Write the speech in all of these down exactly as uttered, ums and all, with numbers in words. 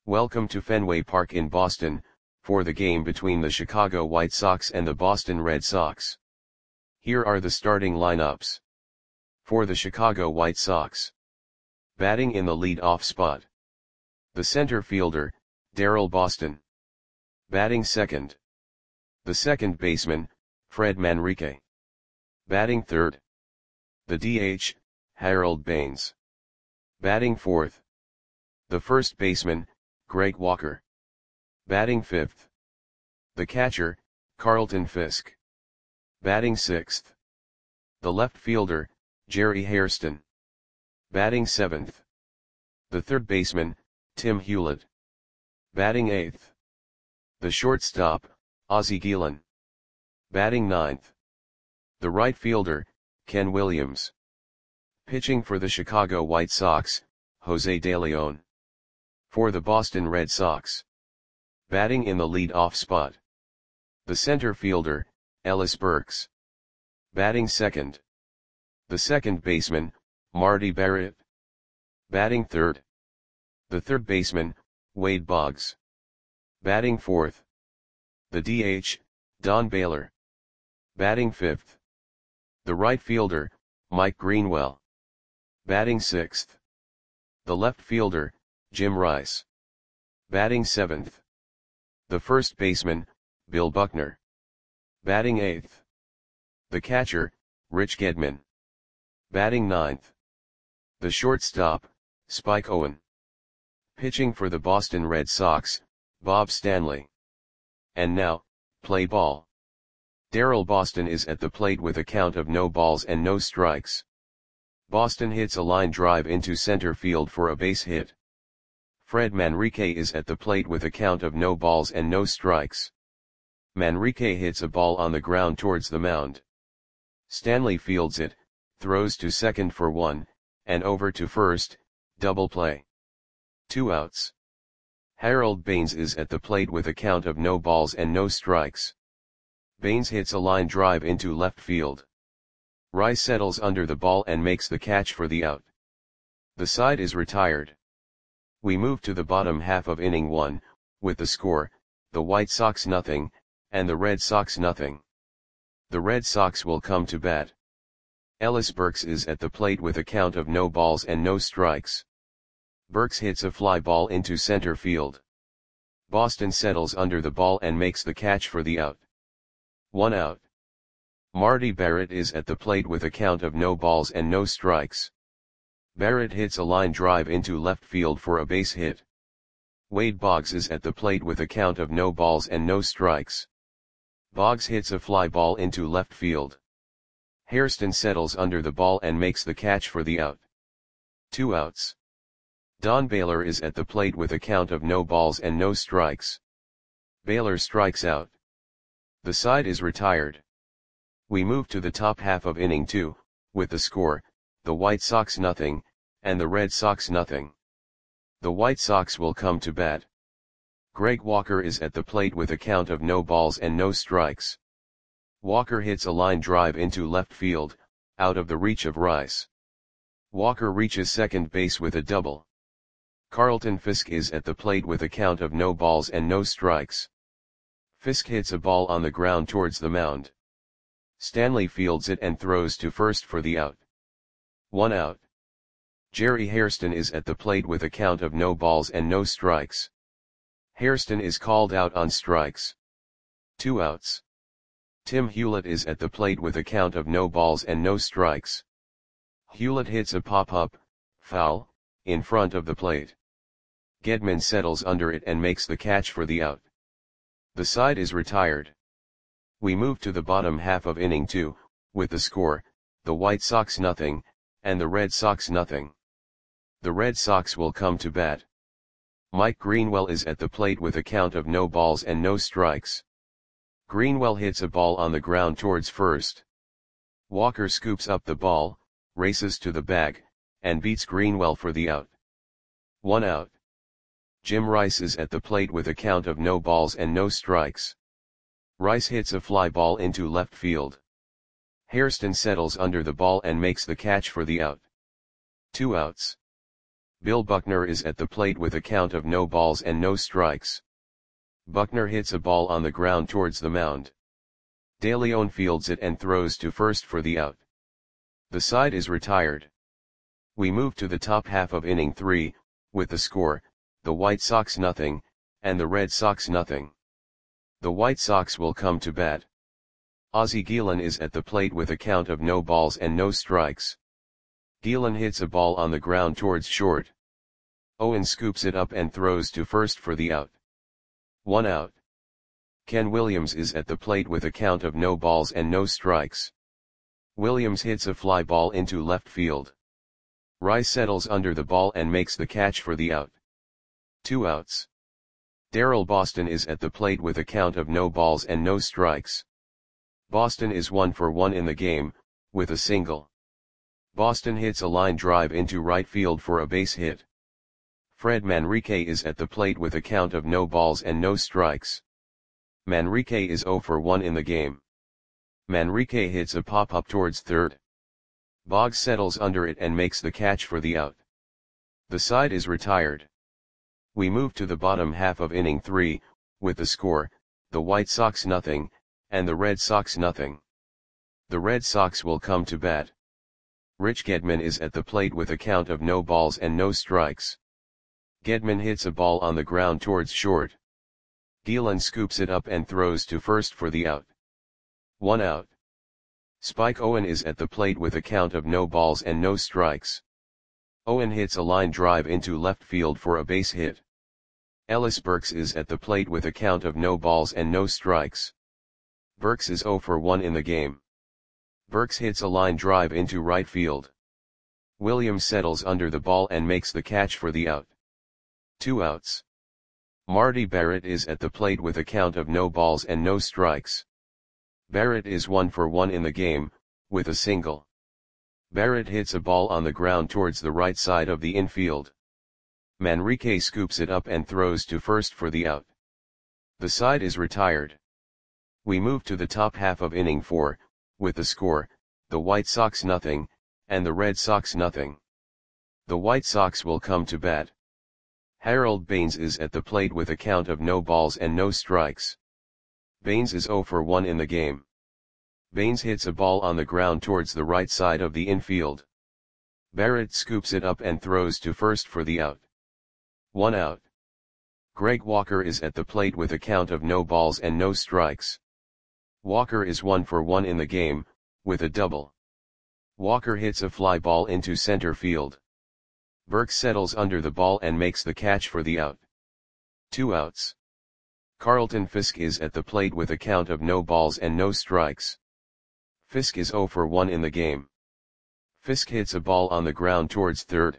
Welcome to Fenway Park in Boston, for the game between the Chicago White Sox and the Boston Red Sox. Here are the starting lineups. For the Chicago White Sox. Batting in the lead-off spot. The center fielder, Daryl Boston. Batting second. The second baseman, Fred Manrique. Batting third. The D H, Harold Baines. Batting fourth. The first baseman, Greg Walker. Batting fifth. The catcher, Carlton Fisk. Batting sixth. The left fielder, Jerry Hairston. Batting seventh. The third baseman, Tim Hewlett. Batting eighth. The shortstop, Ozzie Guillen. Batting ninth. The right fielder, Ken Williams. Pitching for the Chicago White Sox, Jose De Leon. For the Boston Red Sox. Batting in the lead-off spot. The center fielder, Ellis Burks. Batting second. The second baseman, Marty Barrett. Batting third. The third baseman, Wade Boggs. Batting fourth. The D H, Don Baylor. Batting fifth. The right fielder, Mike Greenwell. Batting sixth. The left fielder, Jim Rice. Batting seventh. The first baseman, Bill Buckner. Batting eighth. The catcher, Rich Gedman. Batting ninth. The shortstop, Spike Owen. Pitching for the Boston Red Sox, Bob Stanley. And now, play ball. Daryl Boston is at the plate with a count of no balls and no strikes. Boston hits a line drive into center field for a base hit. Fred Manrique is at the plate with a count of no balls and no strikes. Manrique hits a ball on the ground towards the mound. Stanley fields it, throws to second for one, and over to first, double play. Two outs. Harold Baines is at the plate with a count of no balls and no strikes. Baines hits a line drive into left field. Rice settles under the ball and makes the catch for the out. The side is retired. We move to the bottom half of inning one, with the score, the White Sox nothing, and the Red Sox nothing. The Red Sox will come to bat. Ellis Burks is at the plate with a count of no balls and no strikes. Burks hits a fly ball into center field. Boston settles under the ball and makes the catch for the out. One out. Marty Barrett is at the plate with a count of no balls and no strikes. Barrett hits a line drive into left field for a base hit. Wade Boggs is at the plate with a count of no balls and no strikes. Boggs hits a fly ball into left field. Hairston settles under the ball and makes the catch for the out. Two outs. Don Baylor is at the plate with a count of no balls and no strikes. Baylor strikes out. The side is retired. We move to the top half of inning two, with the score, the White Sox nothing, and the Red Sox nothing. The White Sox will come to bat. Greg Walker is at the plate with a count of no balls and no strikes. Walker hits a line drive into left field, out of the reach of Rice. Walker reaches second base with a double. Carlton Fisk is at the plate with a count of no balls and no strikes. Fisk hits a ball on the ground towards the mound. Stanley fields it and throws to first for the out. One out. Jerry Hairston is at the plate with a count of no balls and no strikes. Hairston is called out on strikes. Two outs. Tim Hewlett is at the plate with a count of no balls and no strikes. Hewlett hits a pop-up, foul, in front of the plate. Gedman settles under it and makes the catch for the out. The side is retired. We move to the bottom half of inning two, with the score, the White Sox nothing, and the Red Sox nothing. The Red Sox will come to bat. Mike Greenwell is at the plate with a count of no balls and no strikes. Greenwell hits a ball on the ground towards first. Walker scoops up the ball, races to the bag, and beats Greenwell for the out. One out. Jim Rice is at the plate with a count of no balls and no strikes. Rice hits a fly ball into left field. Hairston settles under the ball and makes the catch for the out. Two outs. Bill Buckner is at the plate with a count of no balls and no strikes. Buckner hits a ball on the ground towards the mound. De Leon fields it and throws to first for the out. The side is retired. We move to the top half of inning three, with the score, the White Sox nothing, and the Red Sox nothing. The White Sox will come to bat. Ozzie Guillen is at the plate with a count of no balls and no strikes. Guillen hits a ball on the ground towards short. Owen scoops it up and throws to first for the out. One out. Ken Williams is at the plate with a count of no balls and no strikes. Williams hits a fly ball into left field. Rice settles under the ball and makes the catch for the out. Two outs. Darrell Boston is at the plate with a count of no balls and no strikes. Boston is one for one in the game, with a single. Boston hits a line drive into right field for a base hit. Fred Manrique is at the plate with a count of no balls and no strikes. Manrique is zero for one in the game. Manrique hits a pop-up towards third. Boggs settles under it and makes the catch for the out. The side is retired. We move to the bottom half of inning three, with the score, the White Sox nothing, and the Red Sox nothing. The Red Sox will come to bat. Rich Gedman is at the plate with a count of no balls and no strikes. Gedman hits a ball on the ground towards short. Guillen scoops it up and throws to first for the out. One out. Spike Owen is at the plate with a count of no balls and no strikes. Owen hits a line drive into left field for a base hit. Ellis Burks is at the plate with a count of no balls and no strikes. Burks is zero for one in the game. Burks hits a line drive into right field. Williams settles under the ball and makes the catch for the out. Two outs. Marty Barrett is at the plate with a count of no balls and no strikes. Barrett is one for one in the game, with a single. Barrett hits a ball on the ground towards the right side of the infield. Manrique scoops it up and throws to first for the out. The side is retired. We move to the top half of inning four, with the score, the White Sox nothing, and the Red Sox nothing. The White Sox will come to bat. Harold Baines is at the plate with a count of no balls and no strikes. Baines is zero for one in the game. Baines hits a ball on the ground towards the right side of the infield. Barrett scoops it up and throws to first for the out. One out. Greg Walker is at the plate with a count of no balls and no strikes. Walker is one for one in the game, with a double. Walker hits a fly ball into center field. Burke settles under the ball and makes the catch for the out. Two outs. Carlton Fisk is at the plate with a count of no balls and no strikes. Fisk is zero for one in the game. Fisk hits a ball on the ground towards third.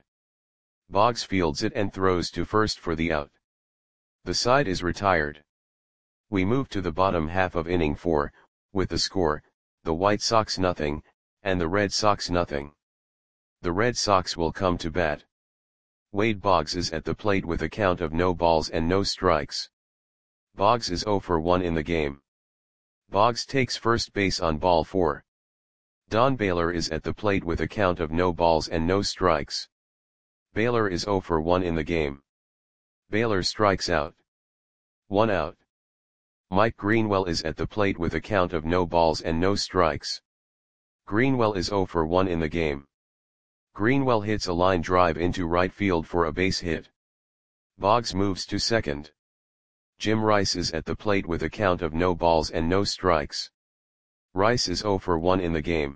Boggs fields it and throws to first for the out. The side is retired. We move to the bottom half of inning four, with the score, the White Sox nothing, and the Red Sox nothing. The Red Sox will come to bat. Wade Boggs is at the plate with a count of no balls and no strikes. Boggs is zero for one in the game. Boggs takes first base on ball four. Don Baylor is at the plate with a count of no balls and no strikes. Baylor is zero for one in the game. Baylor strikes out. One out. Mike Greenwell is at the plate with a count of no balls and no strikes. Greenwell is zero for one in the game. Greenwell hits a line drive into right field for a base hit. Boggs moves to second. Jim Rice is at the plate with a count of no balls and no strikes. Rice is zero for one in the game.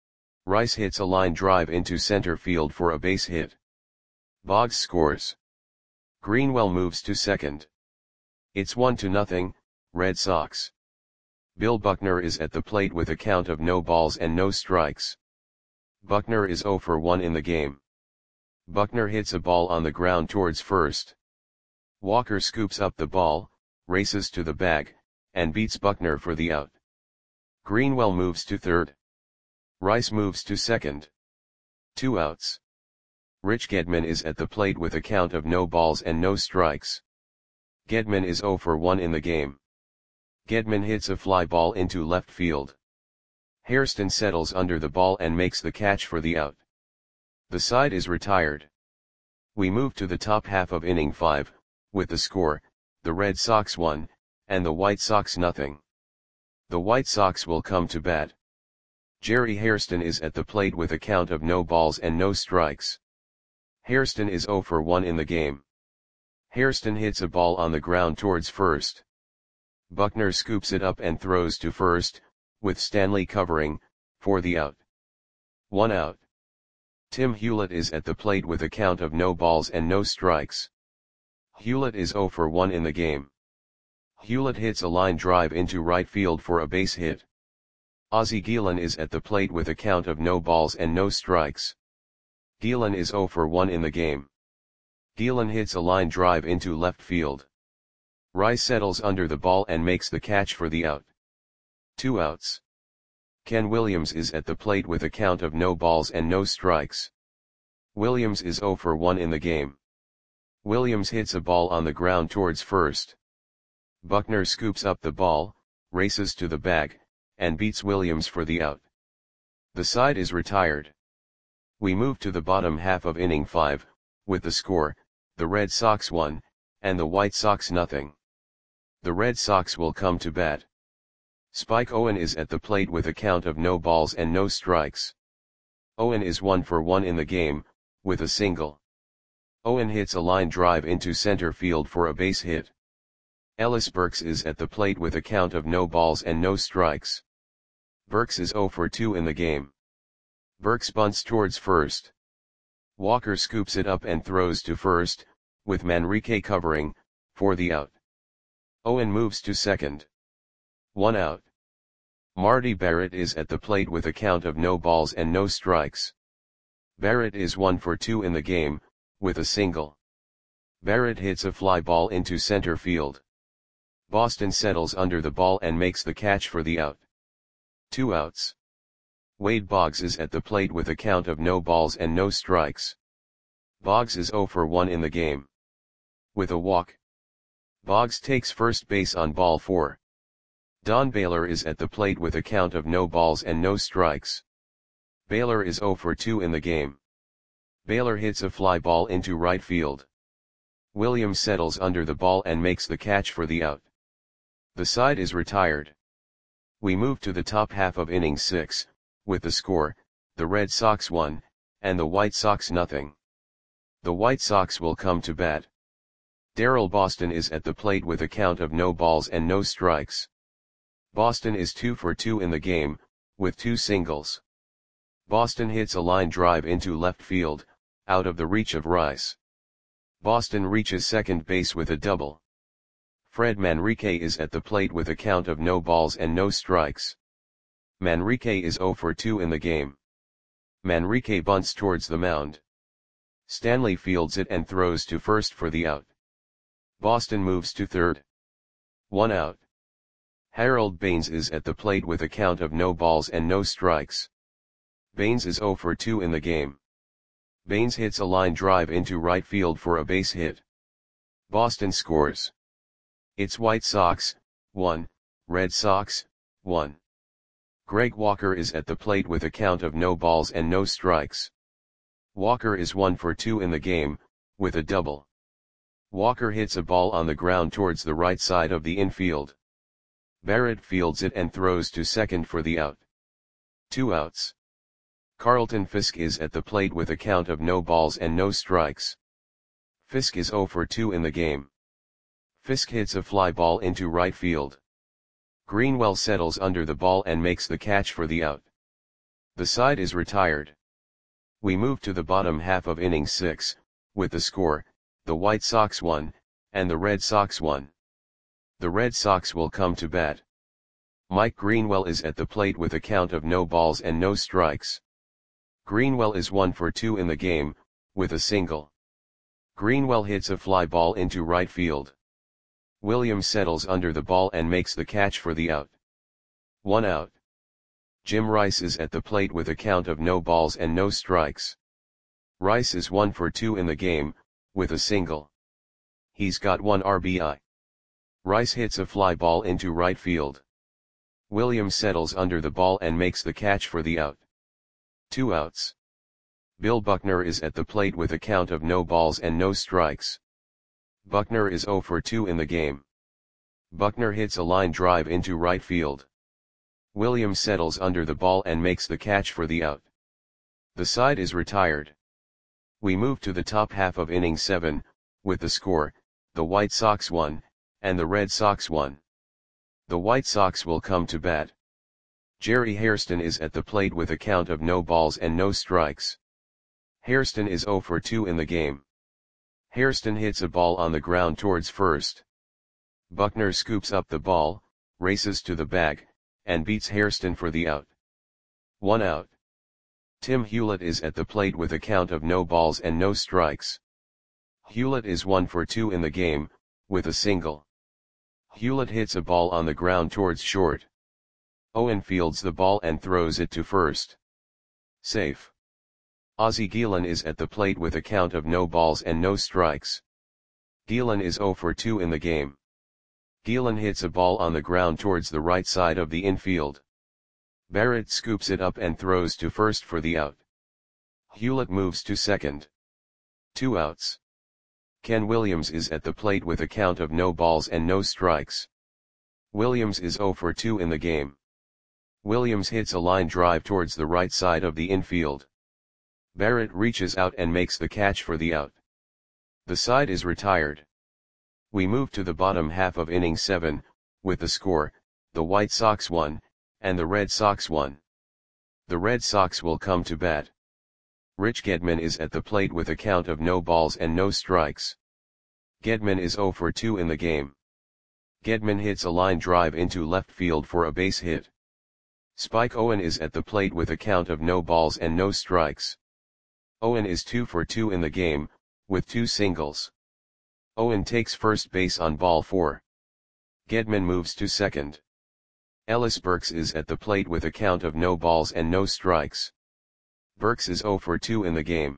Rice hits a line drive into center field for a base hit. Boggs scores. Greenwell moves to second. It's one to nothing, Red Sox. Bill Buckner is at the plate with a count of no balls and no strikes. Buckner is zero for one in the game. Buckner hits a ball on the ground towards first. Walker scoops up the ball, races to the bag, and beats Buckner for the out. Greenwell moves to third. Rice moves to second. Two outs. Rich Gedman is at the plate with a count of no balls and no strikes. Gedman is zero for one in the game. Gedman hits a fly ball into left field. Hairston settles under the ball and makes the catch for the out. The side is retired. We move to the top half of inning five, with the score, the Red Sox one, and the White Sox nothing. The White Sox will come to bat. Jerry Hairston is at the plate with a count of no balls and no strikes. Hairston is oh for one in the game. Hairston hits a ball on the ground towards first. Buckner scoops it up and throws to first, with Stanley covering, for the out. One out. Tim Hewlett is at the plate with a count of no balls and no strikes. Hewlett is oh for one in the game. Hewlett hits a line drive into right field for a base hit. Ozzie Guillen is at the plate with a count of no balls and no strikes. Guillen is oh for one in the game. Guillen hits a line drive into left field. Rice settles under the ball and makes the catch for the out. Two outs. Ken Williams is at the plate with a count of no balls and no strikes. Williams is oh for one in the game. Williams hits a ball on the ground towards first. Buckner scoops up the ball, races to the bag, and beats Williams for the out. The side is retired. We move to the bottom half of inning five, with the score, the Red Sox one, and the White Sox nothing. The Red Sox will come to bat. Spike Owen is at the plate with a count of no balls and no strikes. Owen is one for one in the game, with a single. Owen hits a line drive into center field for a base hit. Ellis Burks is at the plate with a count of no balls and no strikes. Burks is oh for two in the game. Burks bunts towards first. Walker scoops it up and throws to first, with Manrique covering, for the out. Owen moves to second. One out. Marty Barrett is at the plate with a count of no balls and no strikes. Barrett is one for two in the game, with a single. Barrett hits a fly ball into center field. Boston settles under the ball and makes the catch for the out. Two outs. Wade Boggs is at the plate with a count of no balls and no strikes. Boggs is oh for one in the game. With a walk. Boggs takes first base on ball four. Don Baylor is at the plate with a count of no balls and no strikes. Baylor is oh for two in the game. Baylor hits a fly ball into right field. Williams settles under the ball and makes the catch for the out. The side is retired. We move to the top half of inning six, with the score, the Red Sox one, and the White Sox nothing. The White Sox will come to bat. Darrell Boston is at the plate with a count of no balls and no strikes. Boston is two for two in the game, with two singles. Boston hits a line drive into left field, out of the reach of Rice. Boston reaches second base with a double. Fred Manrique is at the plate with a count of no balls and no strikes. Manrique is oh for two in the game. Manrique bunts towards the mound. Stanley fields it and throws to first for the out. Boston moves to third. One out. Harold Baines is at the plate with a count of no balls and no strikes. Baines is oh for two in the game. Baines hits a line drive into right field for a base hit. Boston scores. It's White Sox, one, Red Sox, one. Greg Walker is at the plate with a count of no balls and no strikes. Walker is one for two in the game, with a double. Walker hits a ball on the ground towards the right side of the infield. Barrett fields it and throws to second for the out. Two outs. Carlton Fisk is at the plate with a count of no balls and no strikes. Fisk is oh for two in the game. Fisk hits a fly ball into right field. Greenwell settles under the ball and makes the catch for the out. The side is retired. We move to the bottom half of inning six, with the score, the White Sox one, and the Red Sox one. The Red Sox will come to bat. Mike Greenwell is at the plate with a count of no balls and no strikes. Greenwell is one for two in the game, with a single. Greenwell hits a fly ball into right field. Williams settles under the ball and makes the catch for the out. One out. Jim Rice is at the plate with a count of no balls and no strikes. Rice is one for two in the game, with a single. He's got one R B I. Rice hits a fly ball into right field. Williams settles under the ball and makes the catch for the out. Two outs. Bill Buckner is at the plate with a count of no balls and no strikes. Buckner is zero for two in the game. Buckner hits a line drive into right field. Williams settles under the ball and makes the catch for the out. The side is retired. We move to the top half of inning seven, with the score, the White Sox one, and the Red Sox one. The White Sox will come to bat. Jerry Hairston is at the plate with a count of no balls and no strikes. Hairston is zero for two in the game. Hairston hits a ball on the ground towards first. Buckner scoops up the ball, races to the bag, and beats Hairston for the out. One out. Tim Hewlett is at the plate with a count of no balls and no strikes. Hewlett is one for two in the game, with a single. Hewlett hits a ball on the ground towards short. Owen fields the ball and throws it to first. Safe. Ozzie Guillen is at the plate with a count of no balls and no strikes. Guillen is zero for two in the game. Guillen hits a ball on the ground towards the right side of the infield. Barrett scoops it up and throws to first for the out. Hewlett moves to second. Two outs. Ken Williams is at the plate with a count of no balls and no strikes. Williams is zero for two in the game. Williams hits a line drive towards the right side of the infield. Barrett reaches out and makes the catch for the out. The side is retired. We move to the bottom half of inning seven, with the score, the White Sox one, and the Red Sox one. The Red Sox will come to bat. Rich Gedman is at the plate with a count of no balls and no strikes. Gedman is zero for two in the game. Gedman hits a line drive into left field for a base hit. Spike Owen is at the plate with a count of no balls and no strikes. Owen is two for two in the game, with two singles. Owen takes first base on ball four. Gedman moves to second. Ellis Burks is at the plate with a count of no balls and no strikes. Burks is zero for two in the game.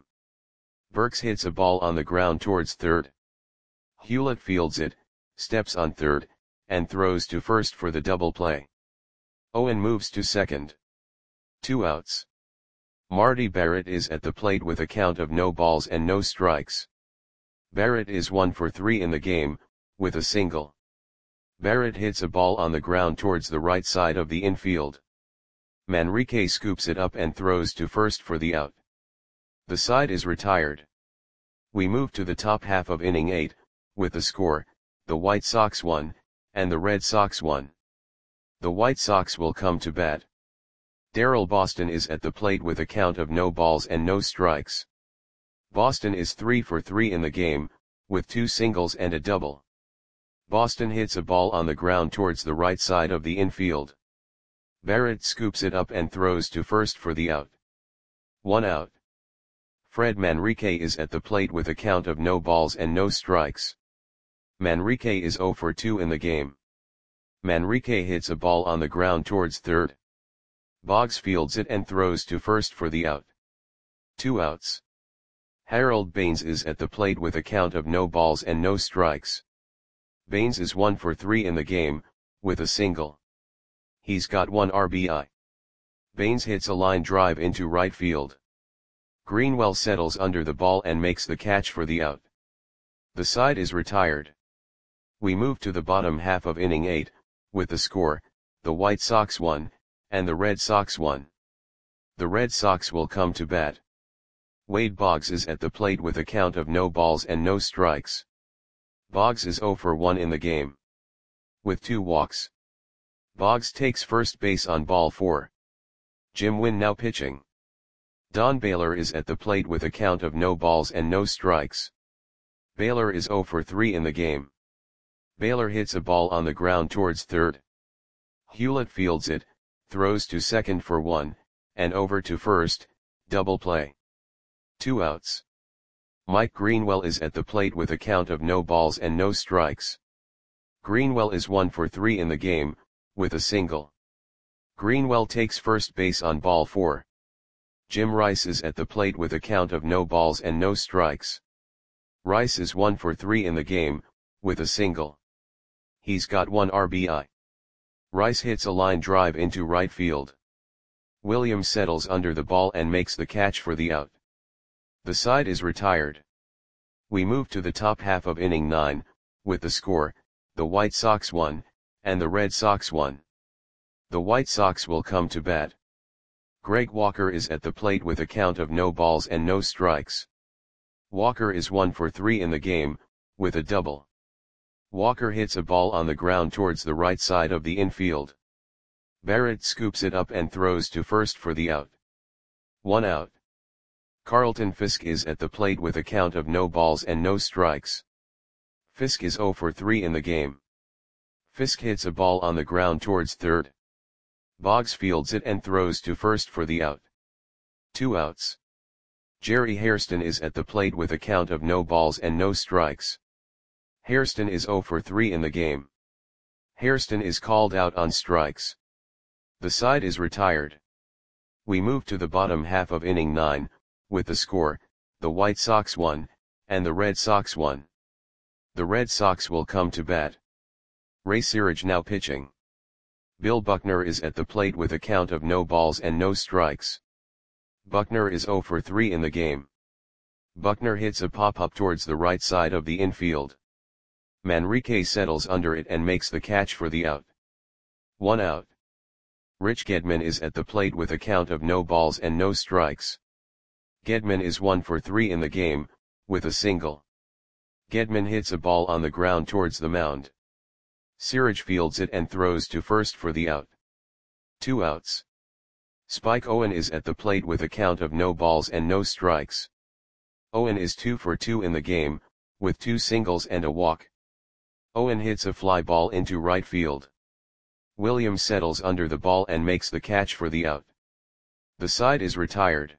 Burks hits a ball on the ground towards third. Hewlett fields it, steps on third, and throws to first for the double play. Owen moves to second. Two outs. Marty Barrett is at the plate with a count of no balls and no strikes. Barrett is one for three in the game, with a single. Barrett hits a ball on the ground towards the right side of the infield. Manrique scoops it up and throws to first for the out. The side is retired. We move to the top half of inning eight, with the score, the White Sox one, and the Red Sox one. The White Sox will come to bat. Darrell Boston is at the plate with a count of no balls and no strikes. Boston is three for three in the game, with two singles and a double. Boston hits a ball on the ground towards the right side of the infield. Barrett scoops it up and throws to first for the out. One out. Fred Manrique is at the plate with a count of no balls and no strikes. Manrique is zero for two in the game. Manrique hits a ball on the ground towards third. Boggs fields it and throws to first for the out. Two outs. Harold Baines is at the plate with a count of no balls and no strikes. Baines is one for three in the game, with a single. He's got one R B I. Baines hits a line drive into right field. Greenwell settles under the ball and makes the catch for the out. The side is retired. We move to the bottom half of inning eight, with the score, the White Sox one, and the Red Sox one. The Red Sox will come to bat. Wade Boggs is at the plate with a count of no balls and no strikes. Boggs is zero for one in the game. With two walks. Boggs takes first base on ball four. Jim Wynn now pitching. Don Baylor is at the plate with a count of no balls and no strikes. Baylor is zero for three in the game. Baylor hits a ball on the ground towards third. Hewlett fields it, throws to second for one, and over to first, double play. Two outs. Mike Greenwell is at the plate with a count of no balls and no strikes. Greenwell is one for three in the game, with a single. Greenwell takes first base on ball four. Jim Rice is at the plate with a count of no balls and no strikes. Rice is one for three in the game, with a single. He's got one R B I. Rice hits a line drive into right field. Williams settles under the ball and makes the catch for the out. The side is retired. We move to the top half of inning nine, with the score, the White Sox one, and the Red Sox one. The White Sox will come to bat. Greg Walker is at the plate with a count of no balls and no strikes. Walker is one for three in the game, with a double. Walker hits a ball on the ground towards the right side of the infield. Barrett scoops it up and throws to first for the out. One out. Carlton Fisk is at the plate with a count of no balls and no strikes. Fisk is zero for three in the game. Fisk hits a ball on the ground towards third. Boggs fields it and throws to first for the out. Two outs. Jerry Hairston is at the plate with a count of no balls and no strikes. Hairston is zero for three in the game. Hairston is called out on strikes. The side is retired. We move to the bottom half of inning nine, with the score, the White Sox one, and the Red Sox one. The Red Sox will come to bat. Ray Searage now pitching. Bill Buckner is at the plate with a count of no balls and no strikes. Buckner is zero for three in the game. Buckner hits a pop-up towards the right side of the infield. Manrique settles under it and makes the catch for the out. One out. Rich Gedman is at the plate with a count of no balls and no strikes. Gedman is one for three in the game, with a single. Gedman hits a ball on the ground towards the mound. Searage fields it and throws to first for the out. Two outs. Spike Owen is at the plate with a count of no balls and no strikes. Owen is two for two in the game, with two singles and a walk. Owen hits a fly ball into right field. Williams settles under the ball and makes the catch for the out. The side is retired.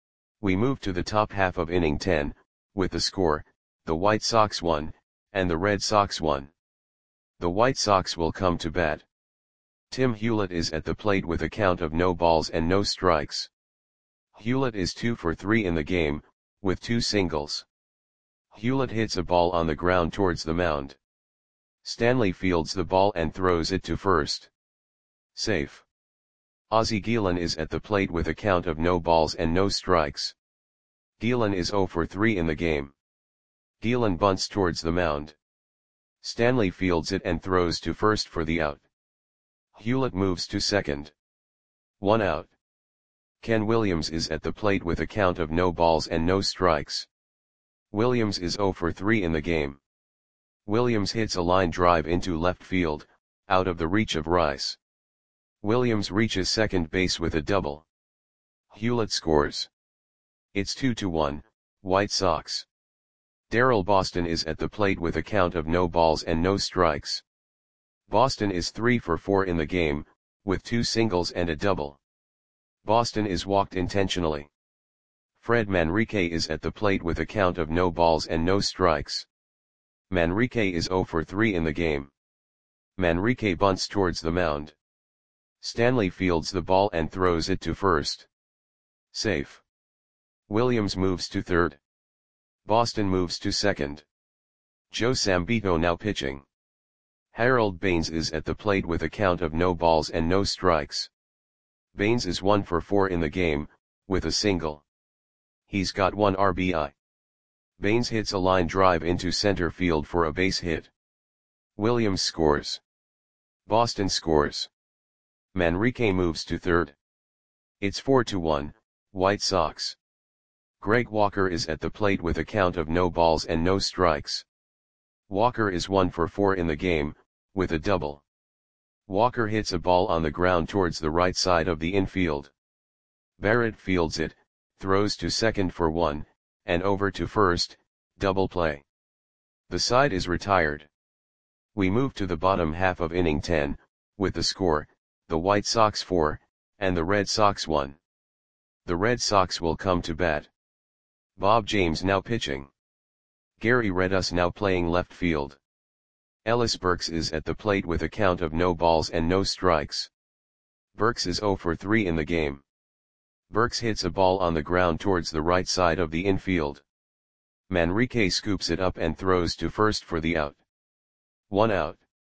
We move to the top half of inning ten, with the score, the White Sox one, and the Red Sox one. The White Sox will come to bat. Tim Hewlett is at the plate with a count of no balls and no strikes. Hewlett is two for three in the game, with two singles. Hewlett hits a ball on the ground towards the mound. Stanley fields the ball and throws it to first. Safe. Ozzie Guillen is at the plate with a count of no balls and no strikes. Guillen is zero for three in the game. Guillen bunts towards the mound. Stanley fields it and throws to first for the out. Hewlett moves to second. One out. Ken Williams is at the plate with a count of no balls and no strikes. Williams is zero for three in the game. Williams hits a line drive into left field, out of the reach of Rice. Williams reaches second base with a double. Hewlett scores. It's two to one, White Sox. Darrell Boston is at the plate with a count of no balls and no strikes. Boston is three for four in the game, with two singles and a double. Boston is walked intentionally. Fred Manrique is at the plate with a count of no balls and no strikes. Manrique is zero for three in the game. Manrique bunts towards the mound. Stanley fields the ball and throws it to first. Safe. Williams moves to third. Boston moves to second. Joe Sambito now pitching. Harold Baines is at the plate with a count of no balls and no strikes. Baines is one for four in the game, with a single. He's got one R B I. Baines hits a line drive into center field for a base hit. Williams scores. Boston scores. Manrique moves to third. It's four to one, White Sox. Greg Walker is at the plate with a count of no balls and no strikes. Walker is one for four in the game, with a double. Walker hits a ball on the ground towards the right side of the infield. Barrett fields it, throws to second for one, and over to first, double play. The side is retired. We move to the bottom half of inning ten, with the score, the White Sox four, and the Red Sox one. The Red Sox will come to bat. Bob James now pitching. Gary Redus now playing left field. Ellis Burks is at the plate with a count of no balls and no strikes. Burks is zero for three in the game. Burks hits a ball on the ground towards the right side of the infield. Manrique scoops it up and throws to first for the out. One out.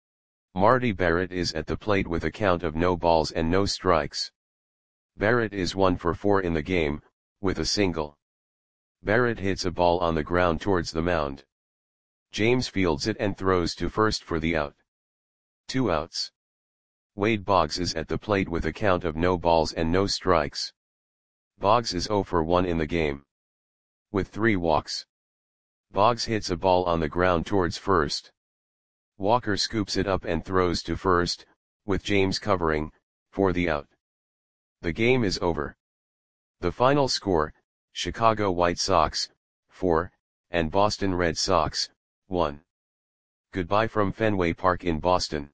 Marty Barrett is at the plate with a count of no balls and no strikes. Barrett is one for four in the game, with a single. Barrett hits a ball on the ground towards the mound. James fields it and throws to first for the out. Two outs. Wade Boggs is at the plate with a count of no balls and no strikes. Boggs is zero for one in the game. With three walks. Boggs hits a ball on the ground towards first. Walker scoops it up and throws to first, with James covering, for the out. The game is over. The final score, Chicago White Sox, four, and Boston Red Sox, one. Goodbye from Fenway Park in Boston.